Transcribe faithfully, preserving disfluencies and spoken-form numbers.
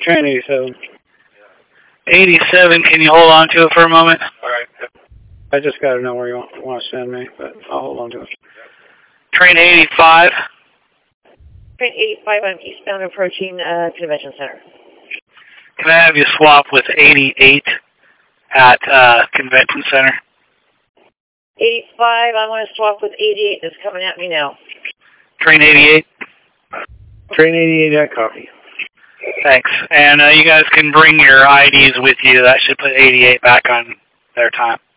train eighty-seven. eighty-seven, can you hold on to it for a moment? All right. I just got to know where you want, want to send me, but I'll hold on to it. Train eighty-five. Train eighty-five, I'm eastbound approaching uh, Convention Center. Can I have you swap with eighty-eight at uh, Convention Center? eighty-five, I want to swap with eighty-eight that's coming at me now. Train eighty-eight. Train eighty-eight, I copy. Thanks. And uh, you guys can bring your I Ds with you. That should put eighty-eight back on their time.